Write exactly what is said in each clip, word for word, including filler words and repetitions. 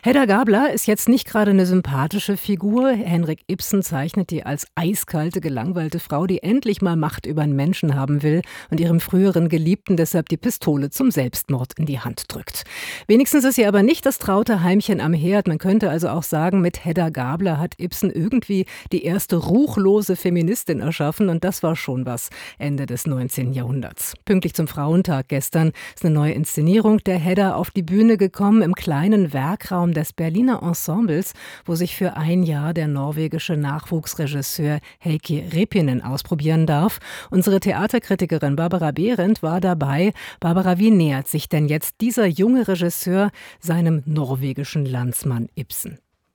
Hedda Gabler ist jetzt nicht gerade eine sympathische Figur. Henrik Ibsen zeichnet die als eiskalte, gelangweilte Frau, die endlich mal Macht über einen Menschen haben will und ihrem früheren Geliebten deshalb die Pistole zum Selbstmord in die Hand drückt. Wenigstens ist sie aber nicht das traute Heimchen am Herd. Man könnte also auch sagen, mit Hedda Gabler hat Ibsen irgendwie die erste ruchlose Feministin erschaffen, und das war schon was Ende des neunzehnten Jahrhunderts. Pünktlich zum Frauentag gestern ist eine neue Inszenierung der Hedda auf die Bühne gekommen im kleinen Werkraum des Berliner Ensembles, wo sich für ein Jahr der norwegische Nachwuchsregisseur Heikki Repinen ausprobieren darf. Unsere Theaterkritikerin Barbara Behrendt war dabei. Barbara, wie nähert sich denn jetzt dieser junge Regisseur seinem norwegischen Landsmann Ibsen?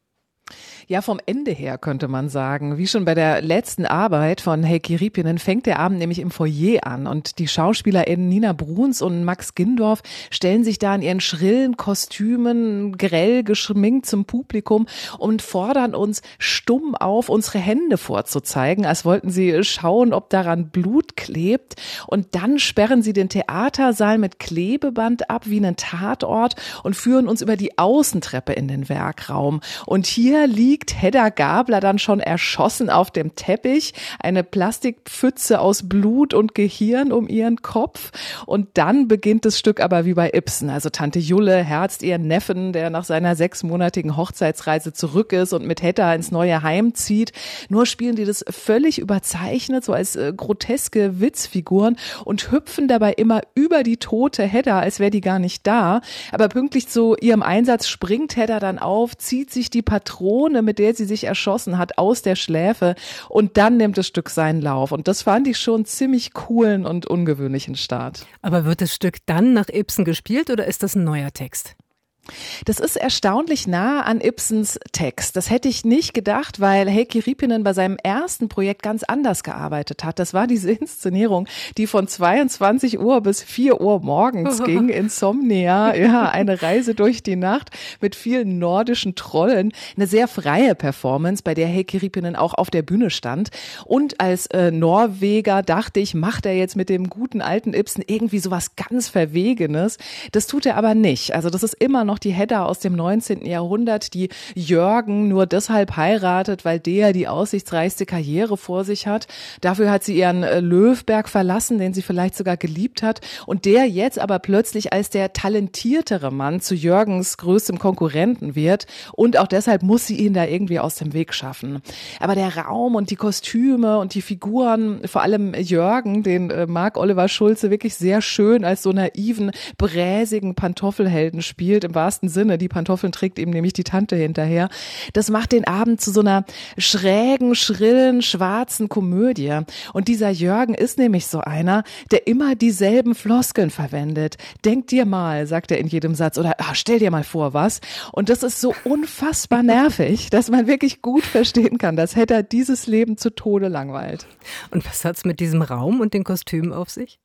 Ja, vom Ende her könnte man sagen. Wie schon bei der letzten Arbeit von Heikki Repinen fängt der Abend nämlich im Foyer an. Und die SchauspielerInnen Nina Bruns und Max Gindorf stellen sich da in ihren schrillen Kostümen, grell geschminkt zum Publikum und fordern uns stumm auf, unsere Hände vorzuzeigen, als wollten sie schauen, ob daran Blut klebt. Und dann sperren sie den Theatersaal mit Klebeband ab wie einen Tatort und führen uns über die Außentreppe in den Werkraum. Und hier liegt Hedda Gabler dann schon erschossen auf dem Teppich, eine Plastikpfütze aus Blut und Gehirn um ihren Kopf. Und dann beginnt das Stück aber wie bei Ibsen. Also Tante Julle herzt ihren Neffen, der nach seiner sechsmonatigen Hochzeitsreise zurück ist und mit Hedda ins neue Heim zieht. Nur spielen die das völlig überzeichnet, so als äh, groteske Witzfiguren, und hüpfen dabei immer über die tote Hedda, als wäre die gar nicht da. Aber pünktlich zu ihrem Einsatz springt Hedda dann auf, zieht sich die Patrone, mit der sie sich erschossen hat, aus der Schläfe, und dann nimmt das Stück seinen Lauf. Und das fand ich schon ziemlich coolen und ungewöhnlichen Start. Aber wird das Stück dann nach Ibsen gespielt oder ist das ein neuer Text? Das ist erstaunlich nah an Ibsens Text. Das hätte ich nicht gedacht, weil Heikki Repinen bei seinem ersten Projekt ganz anders gearbeitet hat. Das war diese Inszenierung, die von zweiundzwanzig Uhr bis vier Uhr morgens ging. Insomnia, ja, eine Reise durch die Nacht mit vielen nordischen Trollen. Eine sehr freie Performance, bei der Heikki Repinen auch auf der Bühne stand. Und als äh, Norweger dachte ich, macht er jetzt mit dem guten alten Ibsen irgendwie sowas ganz Verwegenes. Das tut er aber nicht. Also das ist immer noch die Hedda aus dem neunzehnten Jahrhundert, die Jürgen nur deshalb heiratet, weil der die aussichtsreichste Karriere vor sich hat. Dafür hat sie ihren Löwberg verlassen, den sie vielleicht sogar geliebt hat, und der jetzt aber plötzlich als der talentiertere Mann zu Jürgens größtem Konkurrenten wird, und auch deshalb muss sie ihn da irgendwie aus dem Weg schaffen. Aber der Raum und die Kostüme und die Figuren, vor allem Jürgen, den Marc Oliver Schulze wirklich sehr schön als so naiven, bräsigen Pantoffelhelden spielt, im wahrsten Sinne, die Pantoffeln trägt ihm nämlich die Tante hinterher. Das macht den Abend zu so einer schrägen, schrillen, schwarzen Komödie. Und dieser Jürgen ist nämlich so einer, der immer dieselben Floskeln verwendet. Denk dir mal, sagt er in jedem Satz, oder ah, stell dir mal vor, was. Und das ist so unfassbar nervig, dass man wirklich gut verstehen kann, dass Hedda dieses Leben zu Tode langweilt. Und was hat's mit diesem Raum und den Kostümen auf sich?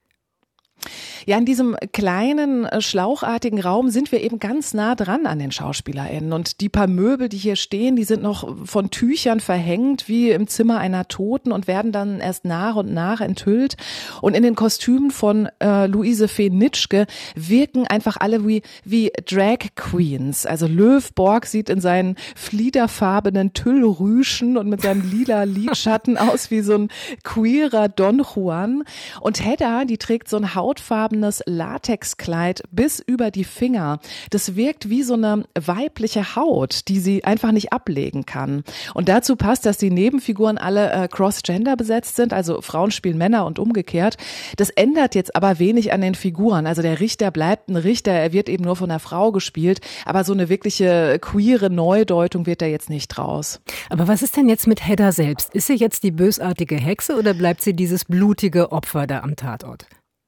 Ja, in diesem kleinen, schlauchartigen Raum sind wir eben ganz nah dran an den SchauspielerInnen. Und die paar Möbel, die hier stehen, die sind noch von Tüchern verhängt, wie im Zimmer einer Toten, und werden dann erst nach und nach enthüllt. Und in den Kostümen von äh, Luise Fee Nitschke wirken einfach alle wie, wie Drag Queens. Also Löw-Borg sieht in seinen fliederfarbenen Tüllrüschen und mit seinem lila Lidschatten aus wie so ein queerer Don Juan. Und Hedda, die trägt so ein Haut hautfarbenes Latexkleid bis über die Finger. Das wirkt wie so eine weibliche Haut, die sie einfach nicht ablegen kann. Und dazu passt, dass die Nebenfiguren alle äh, cross-gender besetzt sind, also Frauen spielen Männer und umgekehrt. Das ändert jetzt aber wenig an den Figuren. Also der Richter bleibt ein Richter, er wird eben nur von einer Frau gespielt, aber so eine wirkliche queere Neudeutung wird da jetzt nicht draus. Aber was ist denn jetzt mit Hedda selbst? Ist sie jetzt die bösartige Hexe oder bleibt sie dieses blutige Opfer da am Tatort?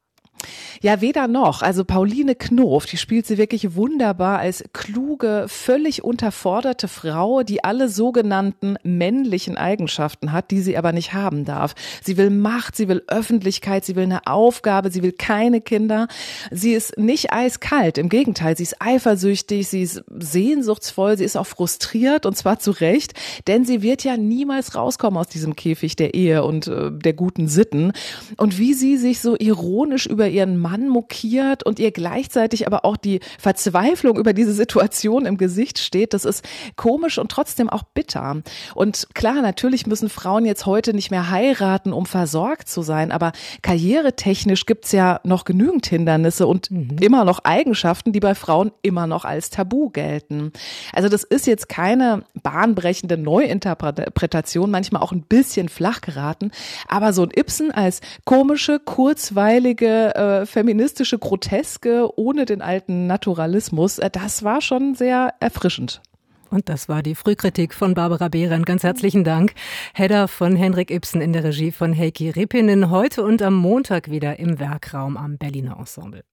Ja, weder noch. Also Pauline Knof, die spielt sie wirklich wunderbar als kluge, völlig unterforderte Frau, die alle sogenannten männlichen Eigenschaften hat, die sie aber nicht haben darf. Sie will Macht, sie will Öffentlichkeit, sie will eine Aufgabe, sie will keine Kinder. Sie ist nicht eiskalt, im Gegenteil, sie ist eifersüchtig, sie ist sehnsuchtsvoll, sie ist auch frustriert, und zwar zu Recht, denn sie wird ja niemals rauskommen aus diesem Käfig der Ehe und äh, der guten Sitten. Und wie sie sich so ironisch über ihren Mann mokiert und ihr gleichzeitig aber auch die Verzweiflung über diese Situation im Gesicht steht. Das ist komisch und trotzdem auch bitter. Und klar, natürlich müssen Frauen jetzt heute nicht mehr heiraten, um versorgt zu sein, aber karrieretechnisch gibt's ja noch genügend Hindernisse und mhm. immer noch Eigenschaften, die bei Frauen immer noch als Tabu gelten. Also das ist jetzt keine bahnbrechende Neuinterpretation, manchmal auch ein bisschen flach geraten, aber so ein Ibsen als komische, kurzweilige, äh, feministische Groteske ohne den alten Naturalismus, äh, das war schon sehr erfrischend. Und das war die Frühkritik von Barbara Behrendt. Ganz herzlichen Dank. Hedda von Henrik Ibsen in der Regie von Heikki Rippinen. Heute und am Montag wieder im Werkraum am Berliner Ensemble.